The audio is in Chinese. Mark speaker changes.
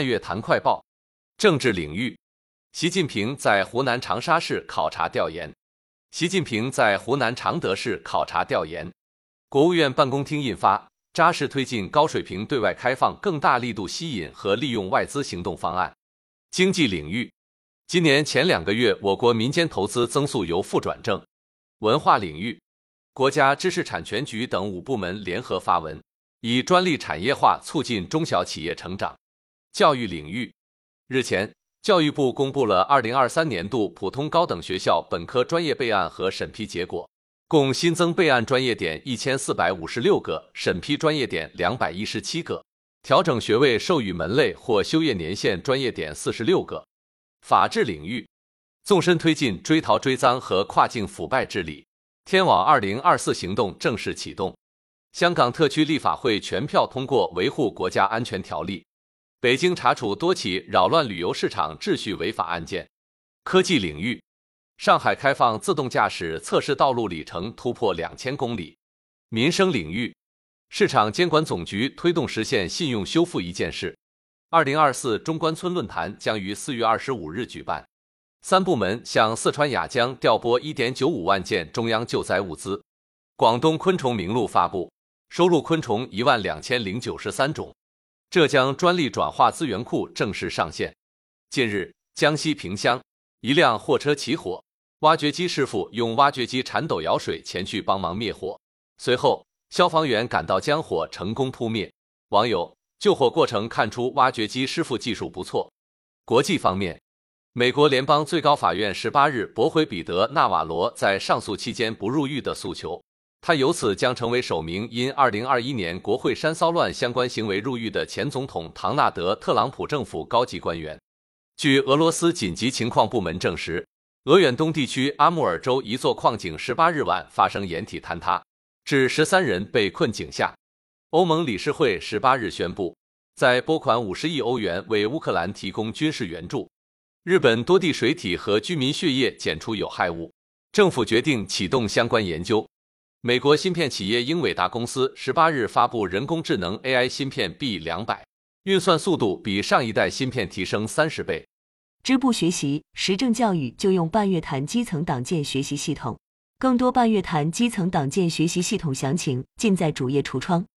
Speaker 1: 月谈快报。政治领域，习近平在湖南长沙市考察调研。习近平在湖南常德市考察调研。国务院办公厅印发《扎实推进高水平对外开放更大力度吸引和利用外资行动方案》。经济领域，今年前2个月，我国民间投资增速由负转正。文化领域，国家知识产权局等5部门联合发文，以专利产业化促进中小企业成长。教育领域，日前，教育部公布了2023年度普通高等学校本科专业备案和审批结果，共新增备案专业点1456个，审批专业点217个，调整学位授予门类或修业年限专业点46个。法治领域，纵深推进追逃追赃和跨境腐败治理，天网2024行动正式启动。香港特区立法会全票通过维护国家安全条例。北京查处多起扰乱旅游市场秩序违法案件。科技领域，上海开放自动驾驶测试道路里程突破2000公里。民生领域，市场监管总局推动实现信用修复一件事。2024中关村论坛将于4月25日举办。3部门向四川雅江调拨1.95万件中央救灾物资。广东昆虫名录发布，收录昆虫12093种。浙江专利转化资源库正式上线。近日，江西萍乡一辆货车起火，挖掘机师傅用挖掘机铲斗舀水前去帮忙灭火，随后消防员赶到将火成功扑灭。网友：救火过程看出挖掘机师傅技术不错。国际方面，美国联邦最高法院18日驳回彼得·纳瓦罗在上诉期间不入狱的诉求，他由此将成为首名因2021年国会山骚乱相关行为入狱的前总统唐纳德·特朗普政府高级官员。据俄罗斯紧急情况部门证实，俄远东地区阿穆尔州一座矿井18日晚发生岩体坍塌，致13人被困井下。欧盟理事会18日宣布，在拨款50亿欧元为乌克兰提供军事援助。日本多地水体和居民血液检出有害物，政府决定启动相关研究。美国芯片企业英伟达公司18日发布人工智能 AI 芯片 B200， 运算速度比上一代芯片提升30倍。
Speaker 2: 支部学习时政教育就用半月谈基层党建学习系统，更多半月谈基层党建学习系统详情尽在主页橱窗。